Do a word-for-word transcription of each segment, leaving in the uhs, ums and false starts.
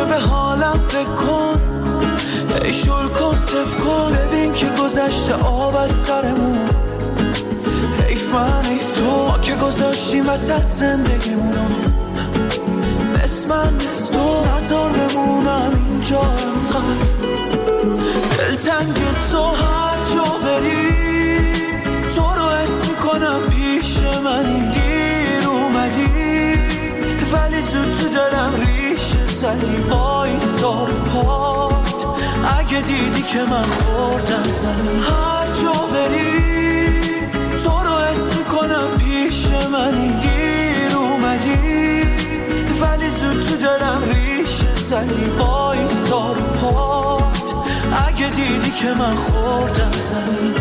همیشه به حالم فکر کن، ای شل کن صف کن، ببین که گذشته آب از سرمون. حیف من حیف تو، ما که گذاشتیم وسط زندگیمونو، مثل من مثل تو نظر بمونم اینجا انقدر دلتنگ تو. هر جا بری تو رو اسم میکنم پیش منی، گیر اومدی ولی زود تو دلم ریشه زدی. وایسا رو پات اگه دیدی که من خوردم زمین. هر جا بری تو رو اسم میکنم پیش منی، گیر اومدی ولی زود تو دلم ریشه زدی. وایسا رو پات اگه دیدی که من خوردم زمین.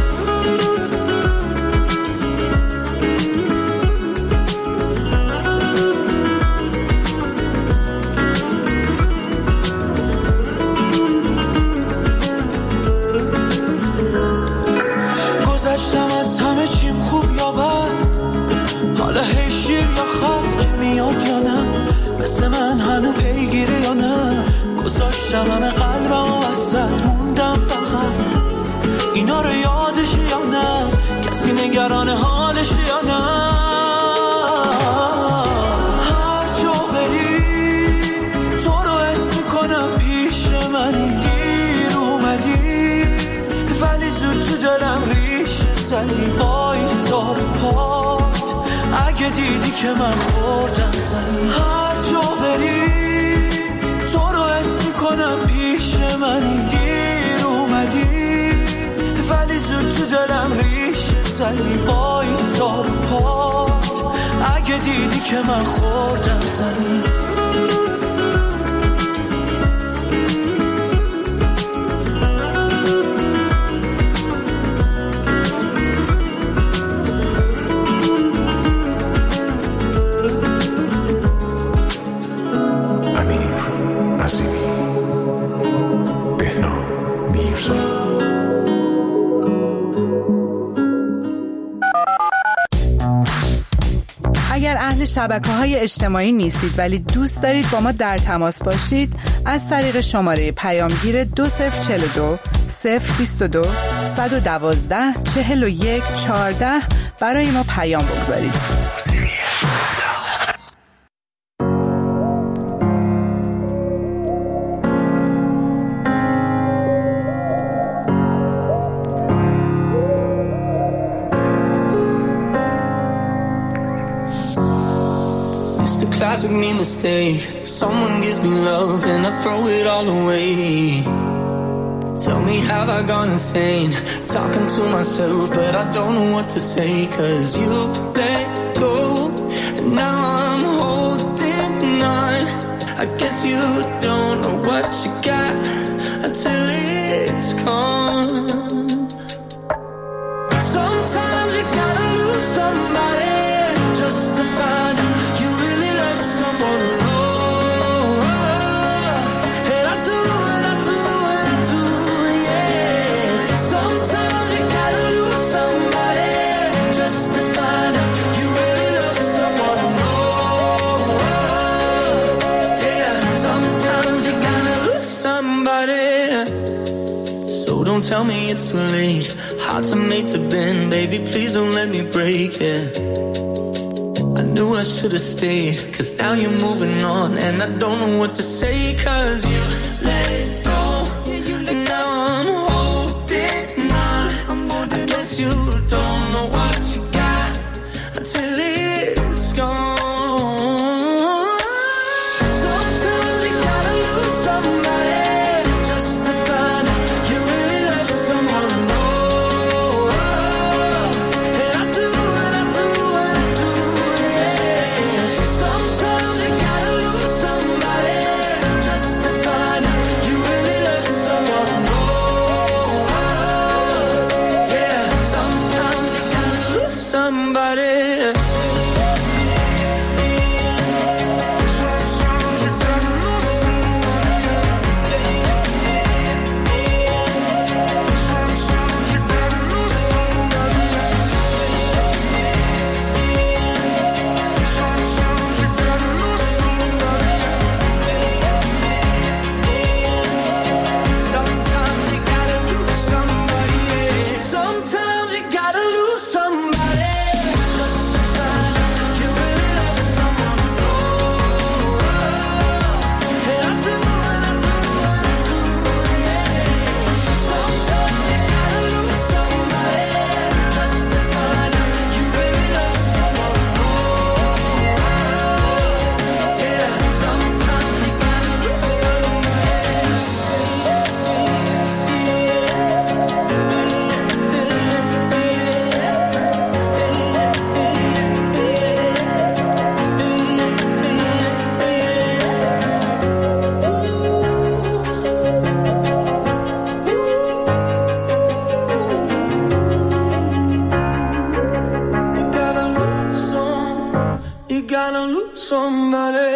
گذشتم از همه چیم خوب یا بد، حالا هی شیر یا خط که میاد یا نه، مثل من هنو پیگیری یا نه. گذاشتم همه قلبم و وسط موندم فقط، اینا رو یادش یا نه، کسی نگران حالش یا نه. هر جا بری تو رو اسم میکنم پیش منی، گیر اومدی ولی زود تو دلم ریشه زدی. وایسا رو پات اگه دیدی که من خوردم زمین. هر جا بری تو رو اسم میکنم پیش منی، گیر اومدی ولی زود تو دلم ریشه زدی. وایسا رو پات اگه دیدی که من خوردم زمین. شبکه‌های اجتماعی نیستید ولی دوست دارید با ما در تماس باشید، از طریق شماره پیامگیر دو صفر چهل و دو صفر بیست و دو صد و دوازده چهل و یک چهارده برای ما پیام بگذارید. Classic me mistake. Someone gives me love and I throw it all away. Tell me, have I gone insane? Talking to myself, but I don't know what to say. Cause you let go and now I'm holding on. I guess you don't know what you got until it's gone. Sometimes you gotta lose somebody just to find out you really love someone. Oh, and I do, and I do, and I do, yeah. Sometimes you gotta lose somebody just to find out you really love someone. Oh, yeah. Sometimes you gotta lose somebody. So don't tell me it's too late. Hearts are made to bend, baby, please don't let me break it. I knew I should've stayed, cause now you're moving on, and I don't know what to say. Cause you let it go, and now I'm holding on. I guess you don't know what you got until it's gone. Sometimes you gotta lose somebody just to find out you really love someone. Oh, and I do, and I do, and I do, yeah. Sometimes you gotta lose somebody just to find out you really love someone. Oh, yeah. Sometimes you gotta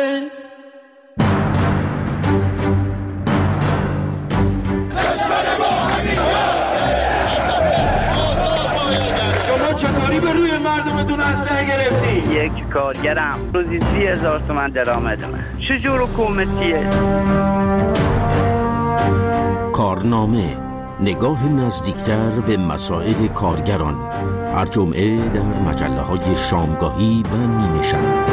چطوری به روی مردمتون اسلحه گرفتی؟ یک کارگرم روزی سی هزار تومن درآمدمه. چجور حکومتیه؟ کارنامه، نگاه نزدیکتر به مسائل کارگران، هر جمعه در مجله‌های شامگاهی و نیمه شب.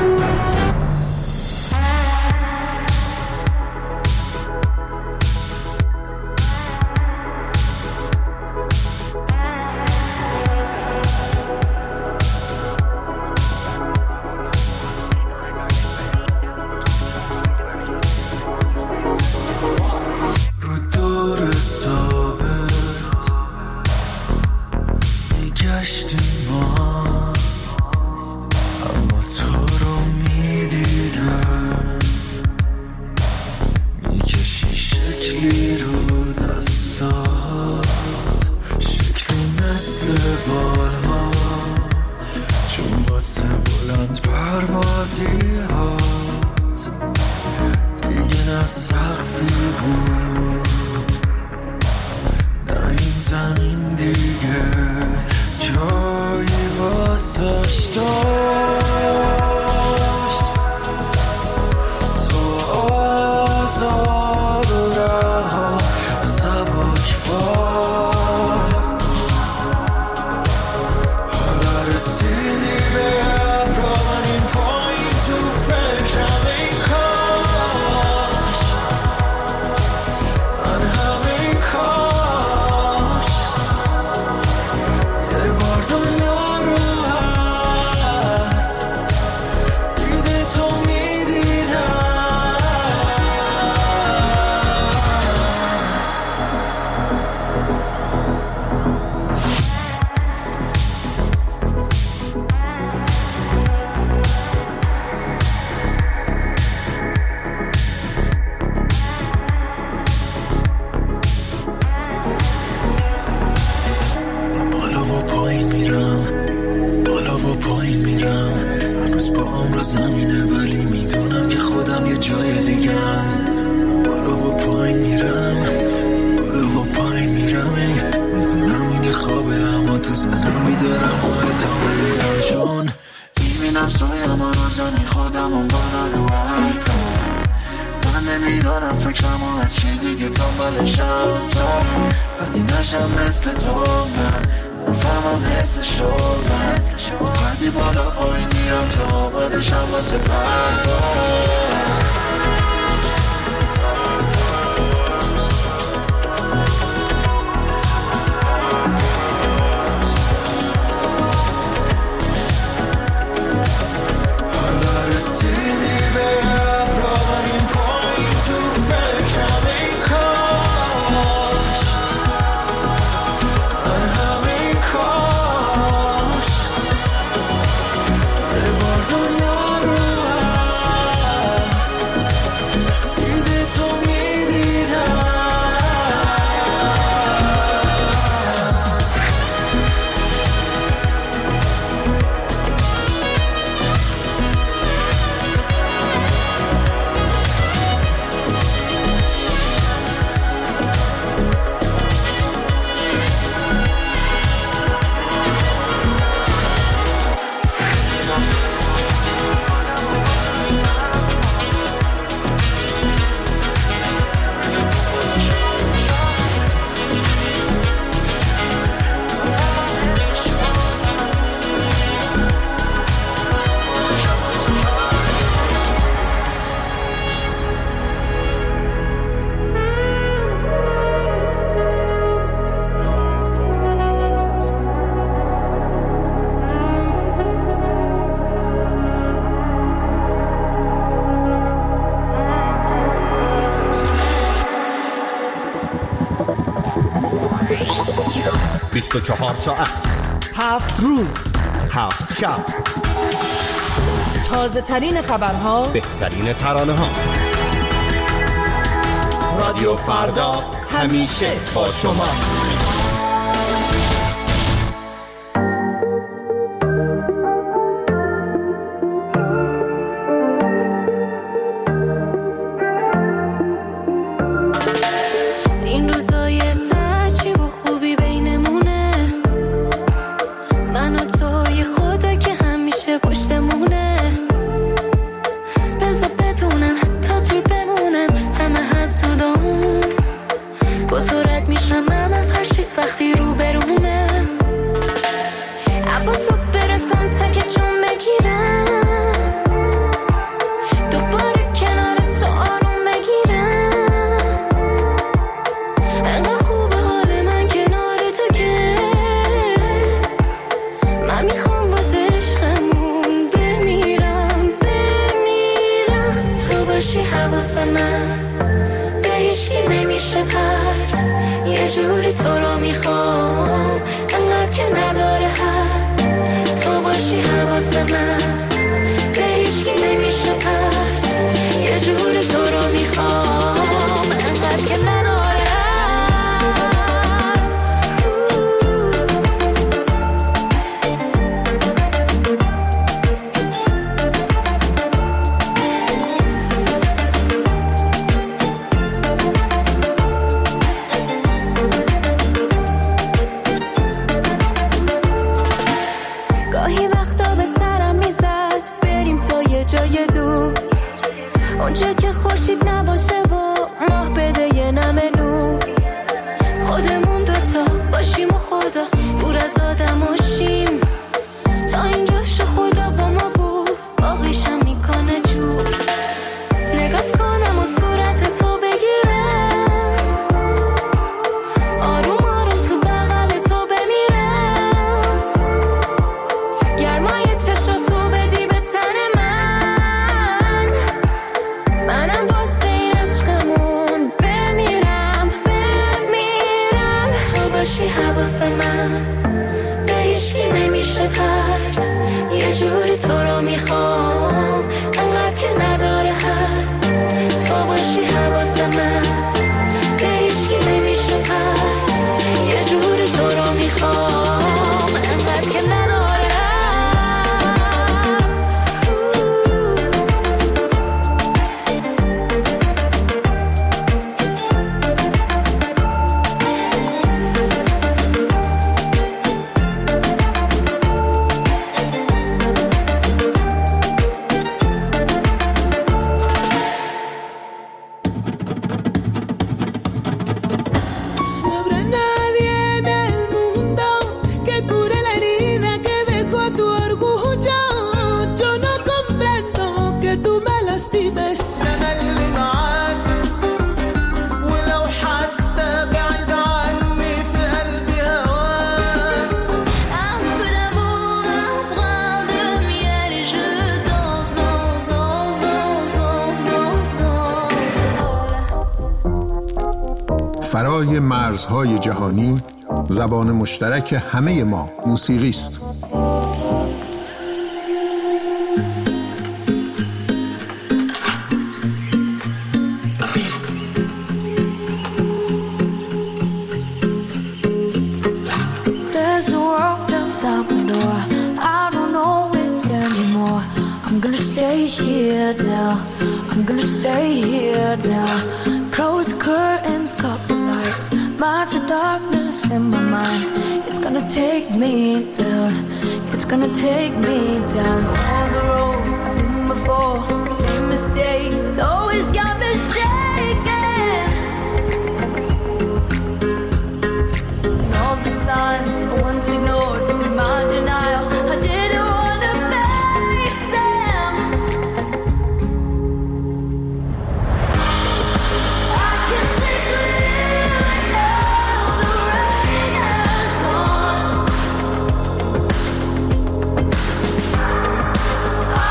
بیست و چهار ساعت، هفت روز، هفت شب، تازه ترین خبرها، بهترین ترانه ها. رادیو فردا همیشه با شماست. باشی حواس من به هیچکی نمیشه پرت، یه جوری تو رو میخوام انقدر که نداره حد. تو باشی حواس من به هیچکی نمیشه پرت، یه جوری تو رو میخوام انقدر که نداره حد. گاهی وقتا به سرم میزد بریم تا یه جای دور، اونجا که خورشید نباشه و ماه بده یه نمه نور. خودمون دوتا باشیم و خدا دور از آدم باشیم، تا اینجاش خدا با ما بود باقیشم میکنه جور. نگات کنم و صورت تو بگیرم، آروم آروم تو بغل تو بمیرم، گرمای چشم تو بدی به تن من، منم واسه این عشقمون بمیرم بمیرم. تو باشی حواس من به هیچکی نمیشه پرت، یه جوری تو رو میخوام انقدر که نداره حد. تو باشی حواس من به هیچکی نمیشه پرت، یه جوری تو رو میخوام انقدر که نداره حد. No habrá nadie en el mundo que cure la herida que dejó tu orgullo. Yo no comprendo que tú me lastimes. أنا اللي معاك ولو حتى بعيد عني في قلبي هواك. Un peu d'amour, un brin de miel et je danse, danse, danse, danse, danse, danse, danse. فرای مرزهای جهانی زبان مشترک همه ما موسیقی است. There's a world outside my door, I don't know it anymore. I'm gonna stay here now, I'm gonna stay here now. Close the curtains, cut the lights, march the darkness in my mind. It's gonna take me down, it's gonna take me down. All the roads I've been before, same mistakes, always got me shaking. And all the signs I once ignored with my denial, I didn't want to face them. I can see clearly now, the rain has gone. I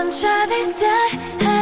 sunshiny day.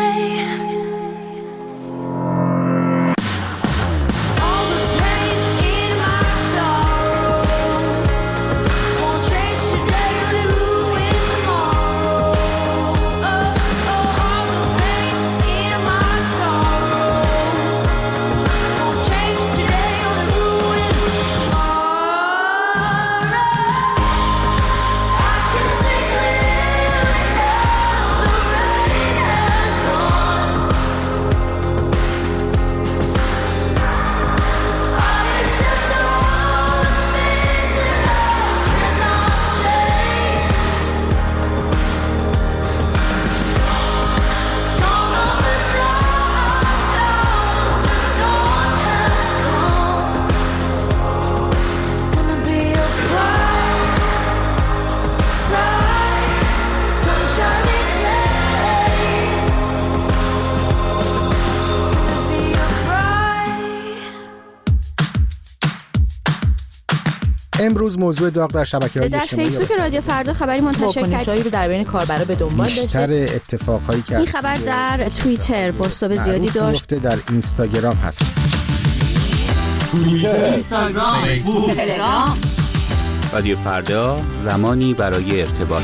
امروز موضوع داغ در شبکه‌های اجتماعی در فیسبوک رادیو فردا خبری منتشر کرد واکنش‌هایی رو در بین کاربرا به دنبال داشته. بیشتر اتفاقایی که این خبر در توییتر بوست‌های زیادی داشت. در اینستاگرام هست. توییتر، اینستاگرام، فیسبوک، تلگرام. رادیو فردا، زمانی برای ارتباط.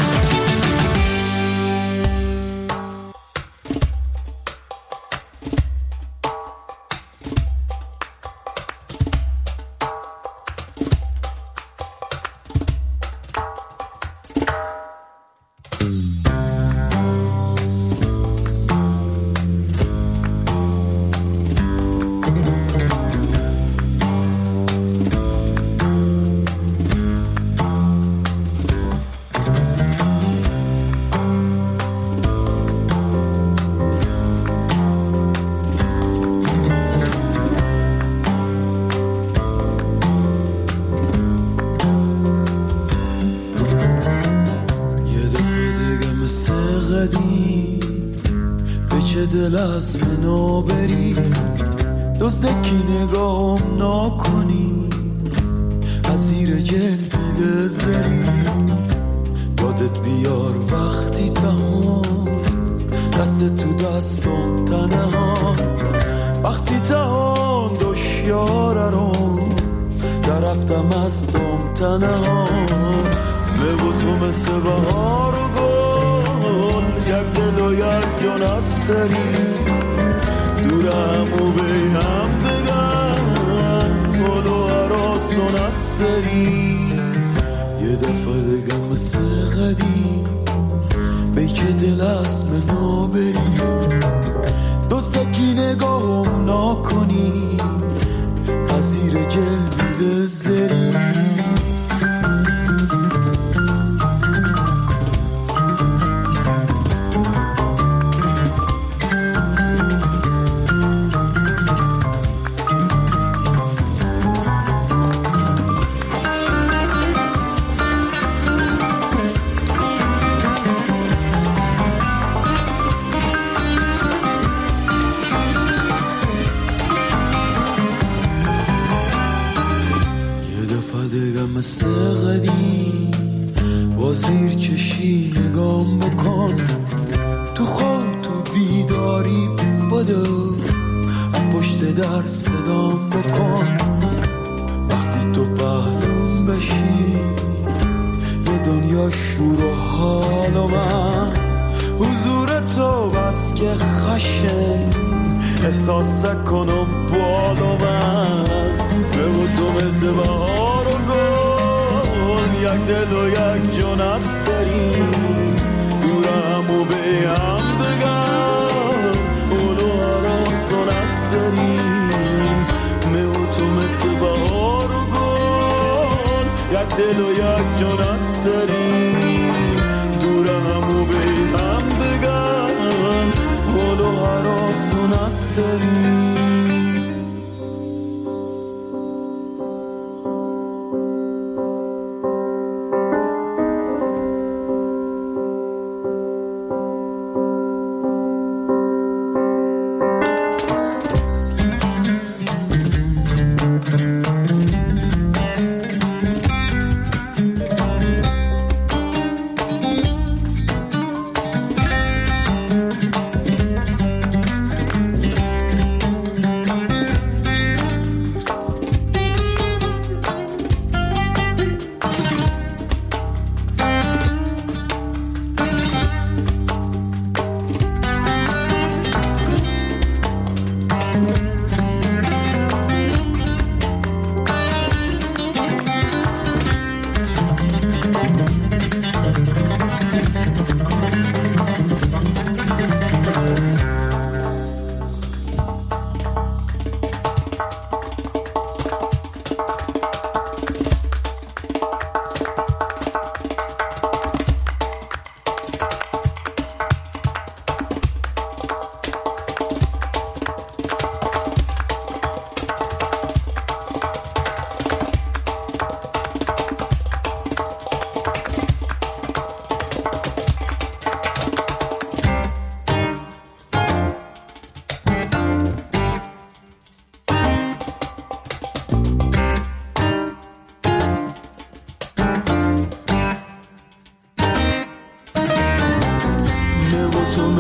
دل از منو بری دزدکی نگاهم نکنی از زیر جلبیل زری یادت بیار وقتی تهان دست تو دستم تنها وقتی تهان دشیاره رو درفتم از دم تنها به و تو مثل بهار و گل یک دل و یک جان از داری دورم و به هم دگم گل و عراستون از داری یه دفعه دگم مثل قدیم بی که دل از منو بری دزدکی نگاهم نکنی از زیر جلبیل زری مثل قدیم با زیر چشی نگام بکن تو خواب تو بیداری بدو پشت در صدام بکن وقتی تو پهلوم بشی یه دنیا شور و حال و من حضور تو بس که خشن احساس کنم بال و من به تو مثل بهار و گل یک دل و یک جان است داریم دورم و به هم دگم اولو هراسان است داریم من تو مثل بهار و گل یک دل و یک جان است داریم دورم و به هم دگم اولو هراسان است داریم.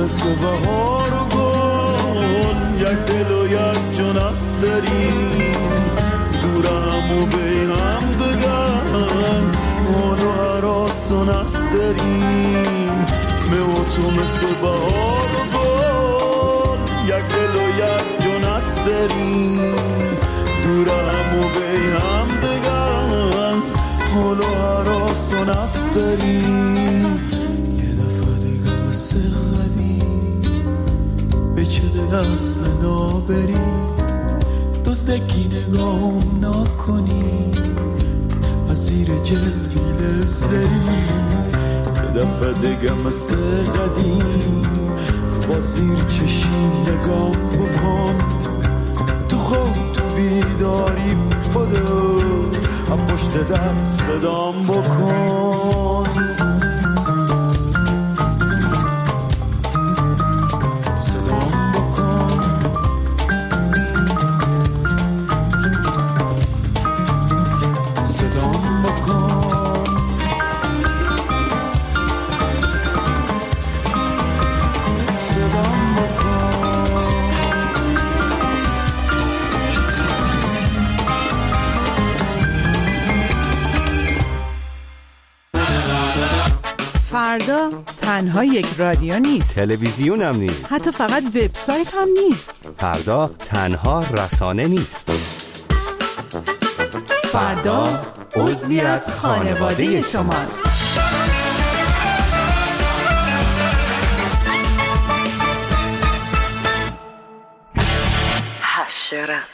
مثل بهار و گل، یک دل و یک جان است داریم، دور هم و بی هم دگن حال و حراسون است داریم. من و تو مثل بهار و گل، یک دل و یک جان است داریم، دور هم و بی هم دگن حال و حراسون است داریم. دست بنا بری دزدکی نگام نکنی، از زیر جلوی لزری یه دفعه دیگه مثل قدیم با زیر چشیم نگام بکن، تو خواب تو بیداری بدو هم پشت در صدام بکن. فردا تنها یک رادیو نیست، تلویزیون هم نیست، حتی فقط وبسایت هم نیست. فردا تنها رسانه نیست، فردا عضوی از خانواده شماست. حشرت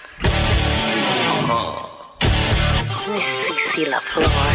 نیستی لا فلور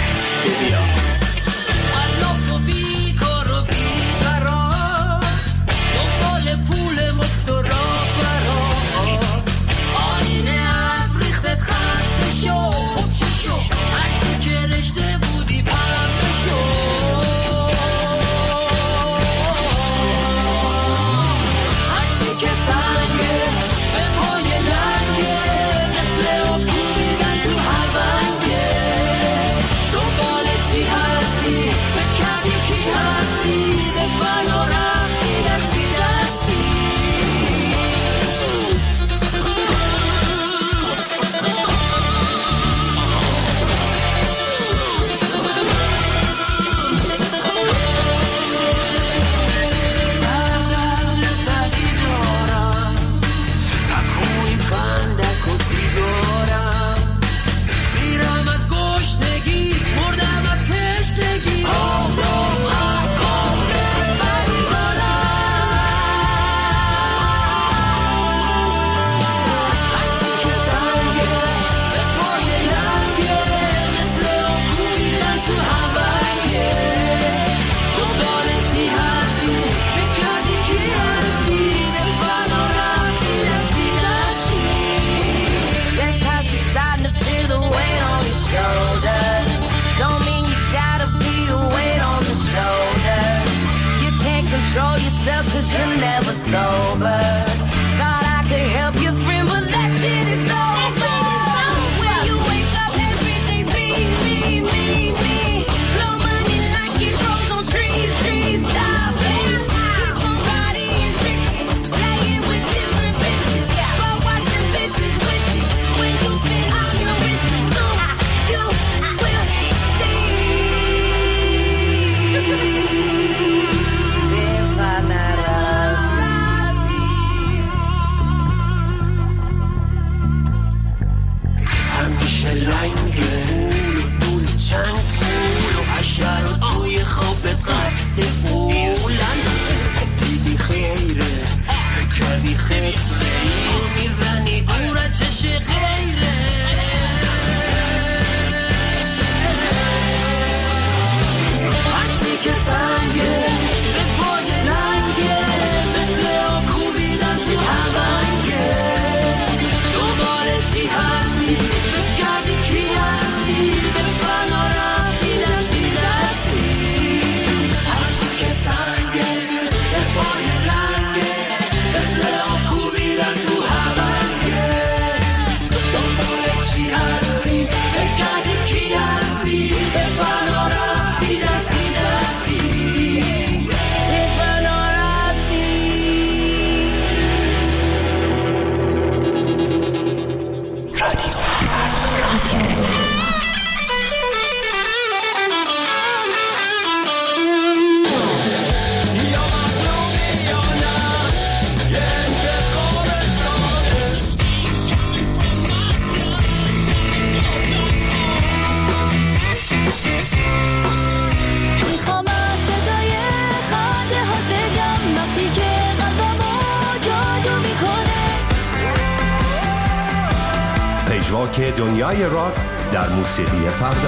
که دنیای راک در موسیقی فردا.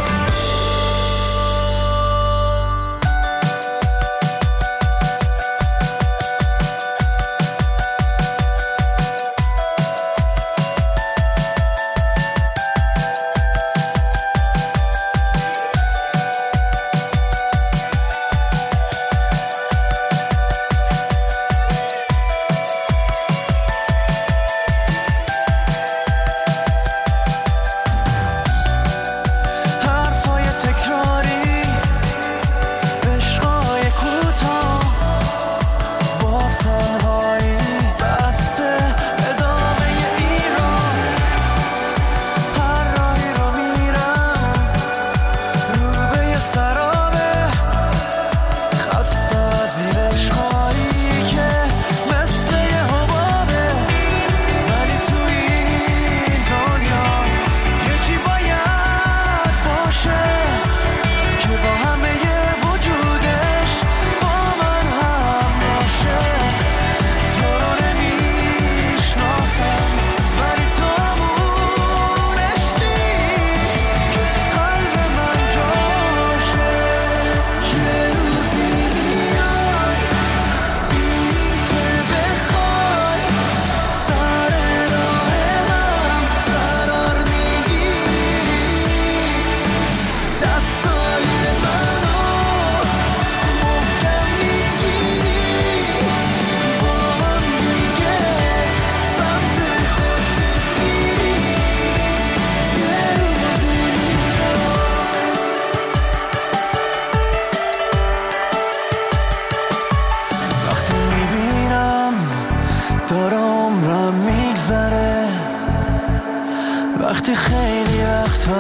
وقتی خیلی وقتا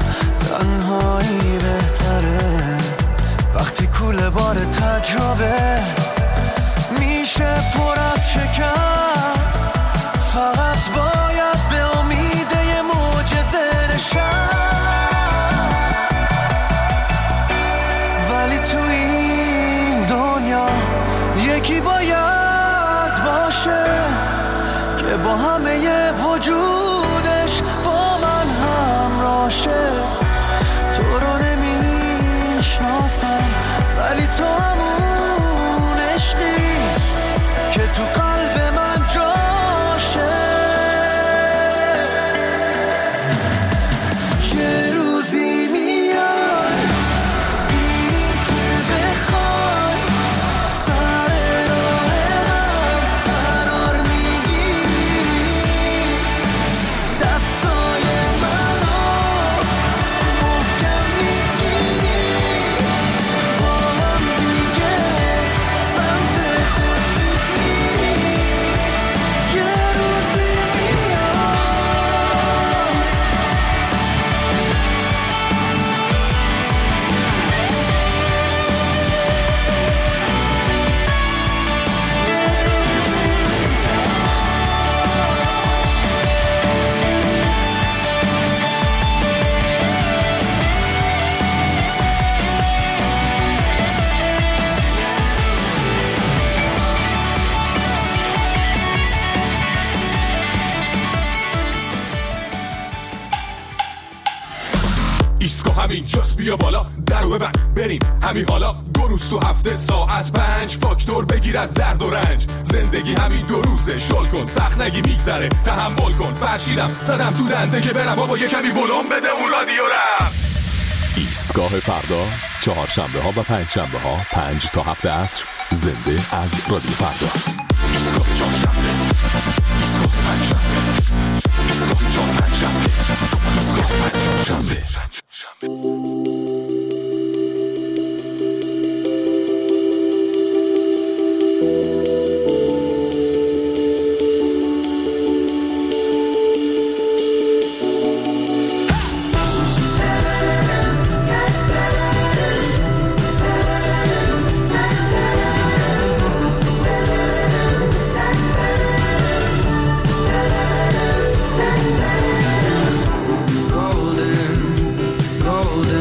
تنهایی بهتره، وقتی کوله بار تجربه میشه پر از شکست، فقط باید به امید یه معجزه نشست. ولی تو این دنیا یکی باید باشه که با همه ی وجودش با من همراشه. تو رو نمیشناسم ولی تو همون عشقی که تو قلب من جاشه. یه روزی میاد ببینیم که بخوای سر راه هم قرار میگیری، دستای منو محکم میگیری، با هم دیگه سمت خورشید میری. یه روزی میاد ایسکو همین جاست، بیا بالا درو ببند بریم همین حالا. دو روز تو هفته ساعت پنج فاکتور بگیر از درد و رنج. زندگی همین دو روزه، شل کن سخت نگی میگذره، تحمل کن. فرشیدم زدم تو دنده که برم بابا یه کمی ولوم بده اون رادیو رم. ایستگاه فردا چهارشنبه ها و پنج شنبه ها پنج تا هفت عصر زنده از رادیو فردا. ایستگاه چهارشنبه، ایستگاه پنجشنبه، ایستگاه چهارشنبه، ایستگاه پنجشنبه. golden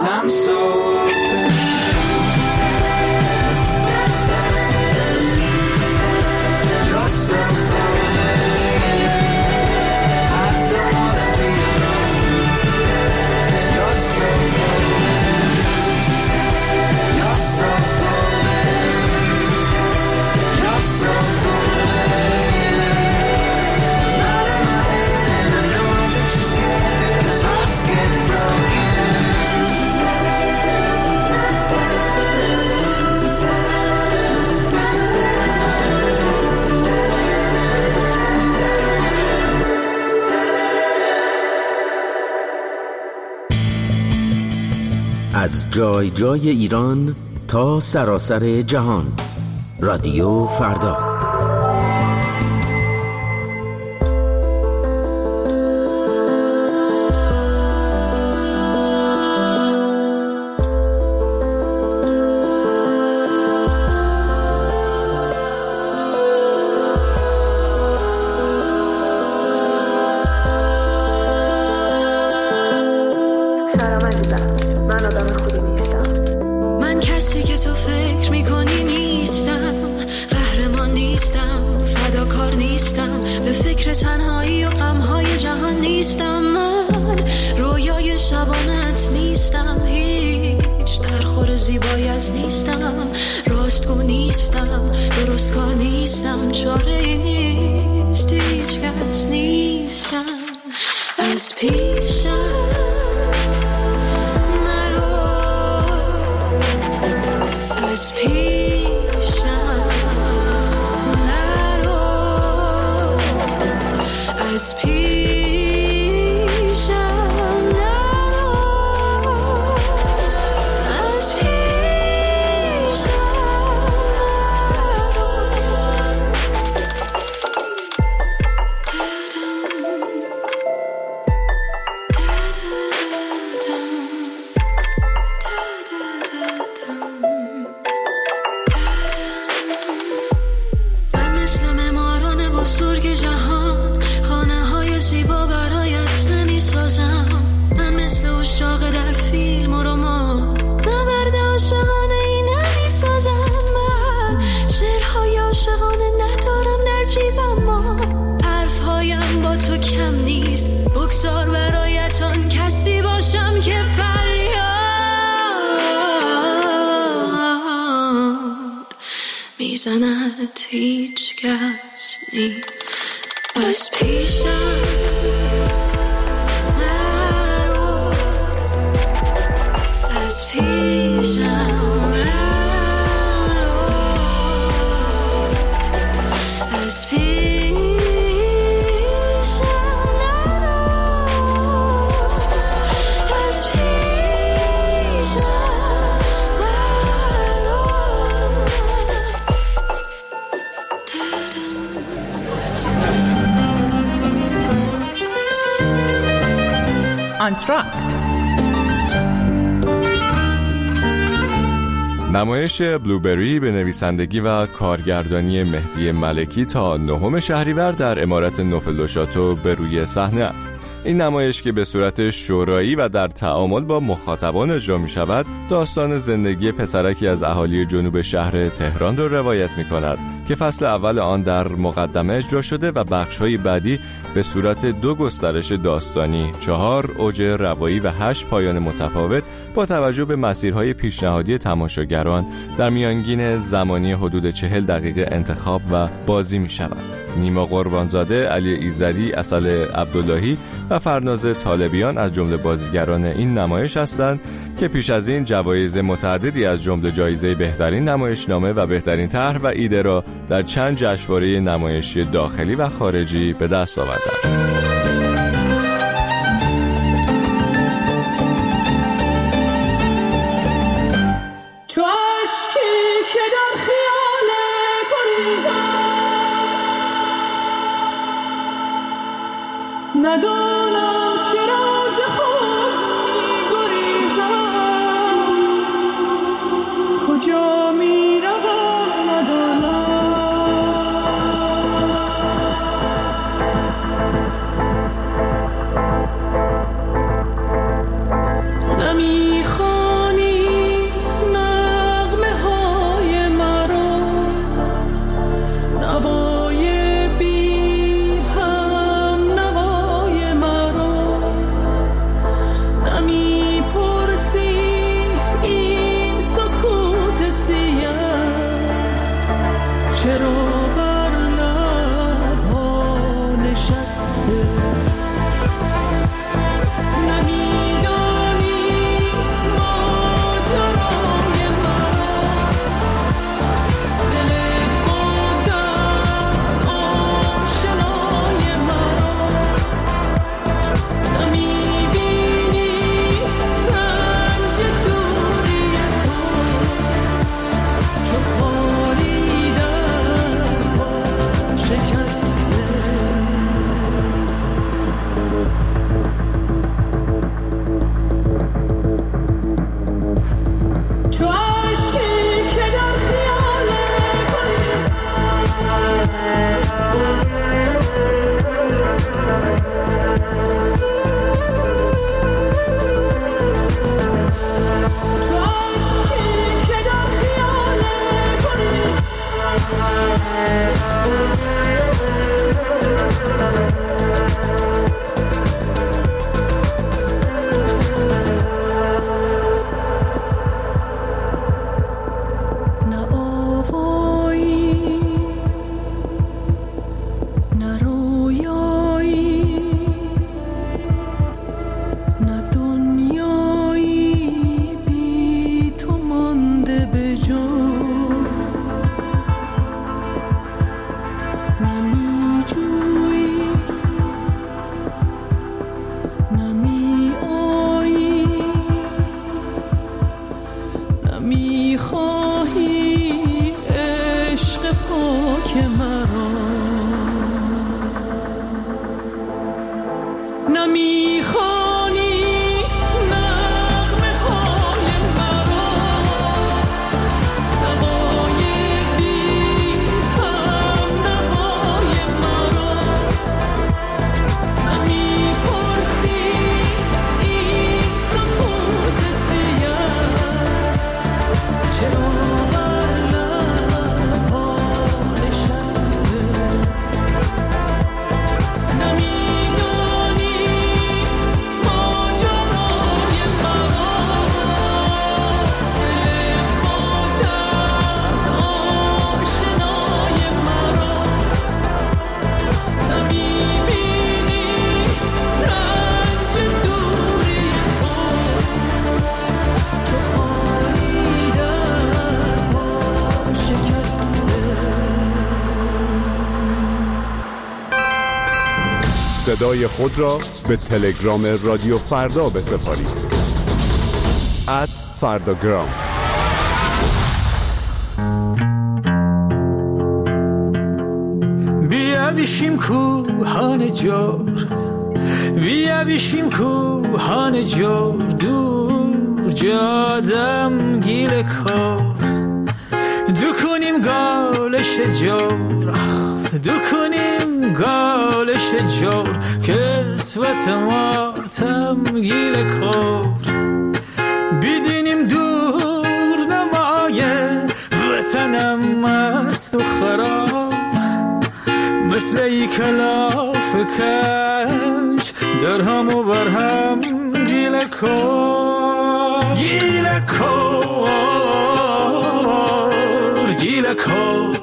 I'm so open. You're so از جای جای ایران تا سراسر جهان، رادیو فردا. تنهایی و غمهای جهان نیستم، من رویای شبانت نیستم، هیچ درخور زیبایت نیستم، راستگو نیستم، درست کار نیستم، چاره نیست، هیچ کس نیستم، از پیشم نرو، از پیشم از پیشم نرو، از پیشم من مثل معماران بزرگ جهان زیبا برایت نمی سازم، من مثل عشاق در فیلم و رمان نبرد عاشقانه ای نمی سازم، من شعرهای عاشقانه ندارم در جیبم، ما حرفهایم با تو کم نیست، بگذار برایت آن کسی باشم که فریاد میزند، هیچ کس نیست، از پیشم نرو، از پیشم نرو، از پیشم نرو، از پیشم آنتراکت. نمایش بلوبری به نویسندگی و کارگردانی مهدی ملکی تا نهم شهریور در عمارت نوفل دو شاتو به روی صحنه است. این نمایش که به صورت شورایی و در تعامل با مخاطبان اجرا می شود، داستان زندگی پسرکی از اهالی جنوب شهر تهران را روایت می کند که فصل اول آن در مقدمه اجرا شده و بخش‌های بعدی به صورت دو گسترش داستانی، چهار اوج روایی و هشت پایان متفاوت با توجه به مسیرهای پیشنهادی تماشاگران در میانگین زمانی حدود چهل دقیقه انتخاب و بازی می شود. نیما قربانزاده، علی ایزدی، اصل عبداللهی و فرناز طالبیان از جمله بازیگران این نمایش هستند که پیش از این جوایز متعددی از جمله جایزه بهترین نمایشنامه و بهترین طرح و ایده را در چند جشنواره نمایشی داخلی و خارجی به دست آوردند. ندانم چرا ز خود می‌گریزم، کجا می‌روم ندانم، نمی‌خوام صدای خود را به تلگرام رادیو فردا بسپارید. ات فرداگرام. بیا بشیم کوهان جور، بیا بشیم کوهان جور، دور جادم گیل کار، دو کنیم گالش جور، دو کنیم گالش جور، کسوت ماتم گیل کار، بیدینیم دور نمایه وطنم مست و خراب، مثل ای کلاف کج در هم و بر هم گیل کار، گیل کار، گیل کار،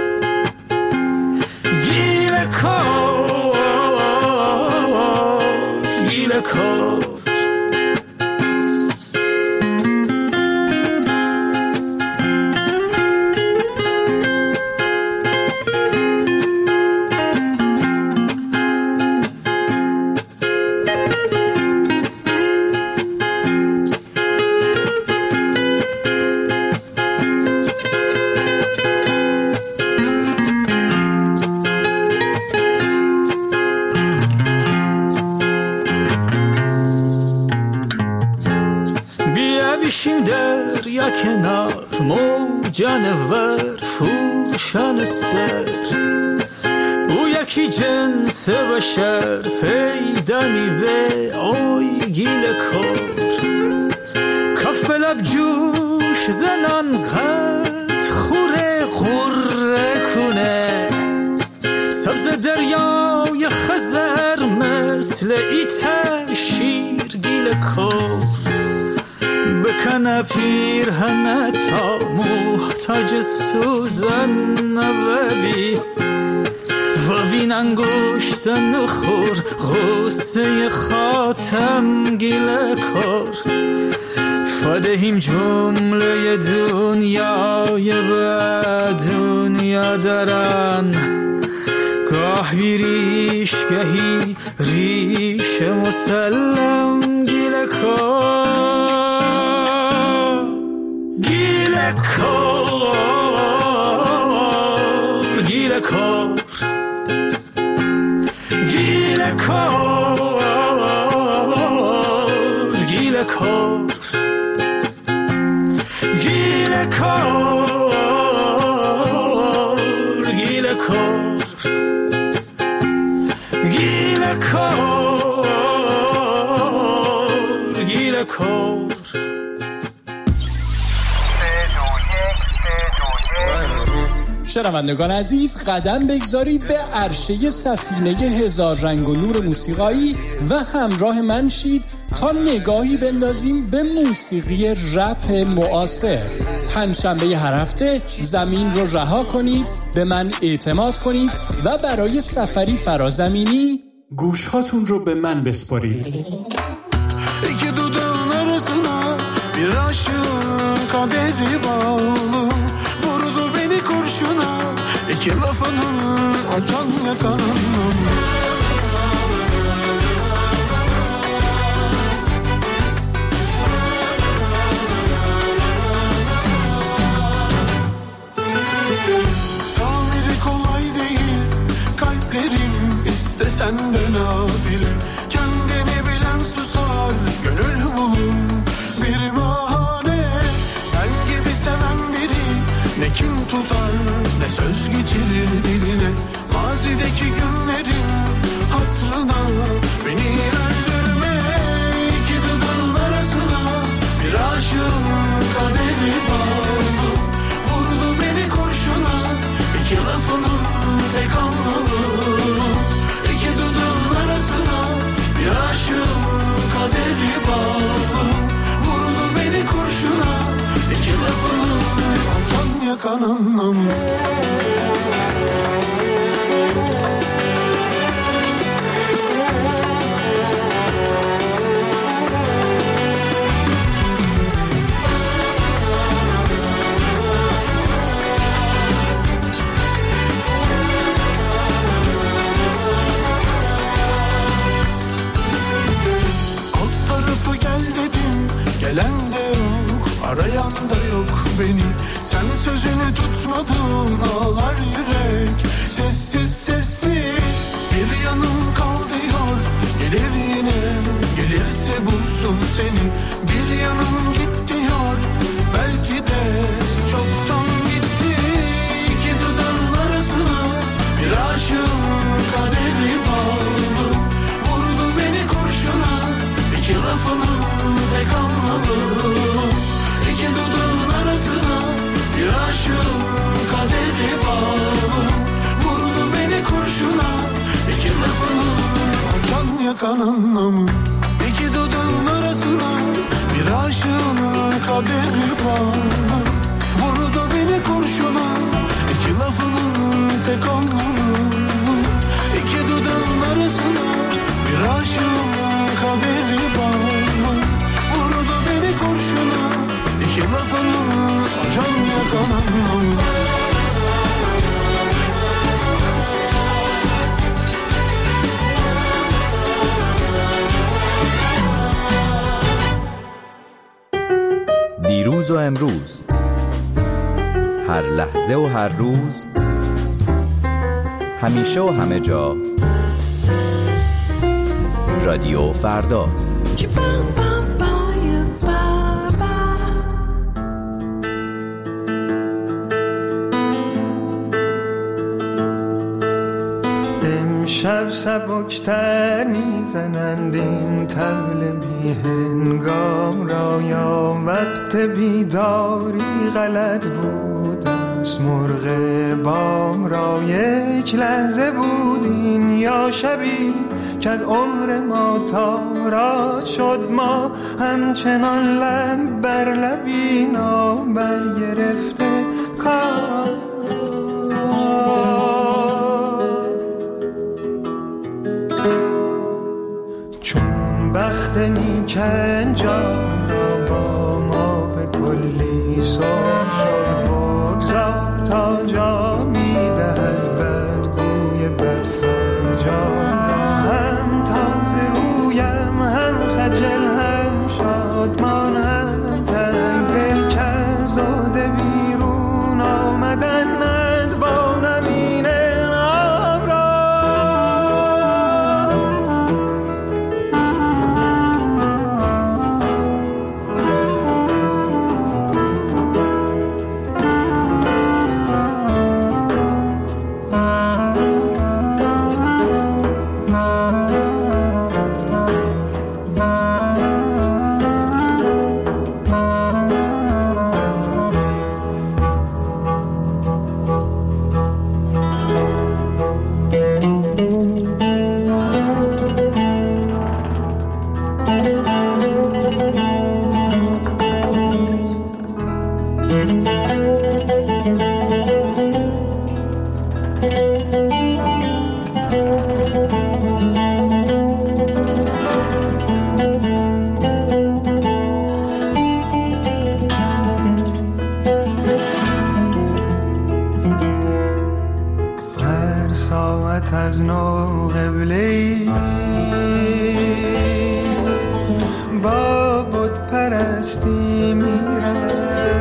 گیل کار، گیل کار. بشیم در یا کنار موجانور فوشان سر، او یکی جنس بشر پیدا می به اوی گیل کار، کف به لب جوش زنان قد خوره خوره کنه، سبز دریای خزر مثل ایت شیر گیل کار، بکنه پیرهنه تا محتاج سوزن نببی، و وین انگشت نخور غصه خاتم گیله کار، فدهیم جمله دنیای به دنیا درن، گاه بی ریش گهی ریش مسلم گیله کار، گیله کار، گیله کار، گیله کار، گیله کار، گیله کار، گیله کار. کار گیل کار. شنوندگان عزیز، قدم بگذارید به عرشه سفینه هزار رنگ و نور موسیقایی و همراه من شید تا نگاهی بندازیم به موسیقی رپ معاصر. پنجشنبه هر هفته زمین رو رها کنید، به من اعتماد کنید و برای سفری فرازمینی گوشهاتون رو به من بسپارید. İki dudağın arasına bir aşığın kaderi bağlı, vurdu beni kurşuna iki lafının acan yakanın. Tamiri kolay değil kalplerim, istesen de nafile. Kendini bilen susar, gönül bulur bir bahane. Ben gibi seven biri ne kin tutar ne söz geçirir diline. Mazideki günlerin hatırına beni öldürme. İki dudağın arasına bir aşığın kaderi bağlı, vurdu beni kurşuna iki lafının tek anlamı. İki dudağın arasına bir aşığın kaderi bağlı, vurdu beni kurşuna iki lafının can yakan anlamı. Gelen de yok, arayan da yok beni. Sen sözünü tutmadın, ağlar yürek. Sessiz sessiz bir yanım kal diyor. Gelir yine, gelirse bulsun seni. Bir yanım git diyor, belki de çoktan gitti. İki dudağın arasına bir aşığın kaderi bağlı, vurdu beni kurşuna iki lafının tek anlamı. İki dudağın arasına bir aşığın kaderi bağlı, vurdu beni kurşuna iki lafının can yakan anlamı. İki dudağın arasına bir aşığın kaderi bağlı, vurdu beni kurşuna iki lafının tek anlamı. İki dudağın arasına bir aşığın kaderi bağlı, vurdu beni kurşuna iki lafının can yakan anlamı. دیروز و امروز، هر لحظه و هر روز، همیشه و همه جا، رادیو فردا. امشب سبکتر میزنند این طبل بی هنگام را، یا وقت بیداری غلط بود از مرغ بام را. یک لحظه بود این یا شبی که از عمر ما تاراج شد، ما همچنان لب بر لبی نابر گرفته کار. چون بخت نیک انجام را با ما به کلی سر شد، بگذار تا جا میدهد بدگوی بدفرجام را. هم تازه رویم هم خجل هم شادمان هم تنگ دل که زاده بیرون آمدن ندوانم این انعام را. ساعت از نو قبله‌ای با بت پرستی میرود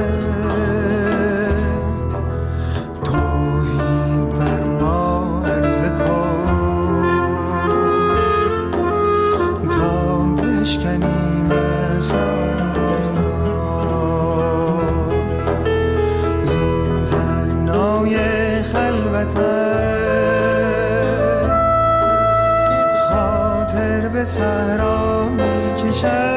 توحید بر ما عرضه کن تا بشکنیم اسرار زین تنگنای خلوتم خاطر به صحرا میکشد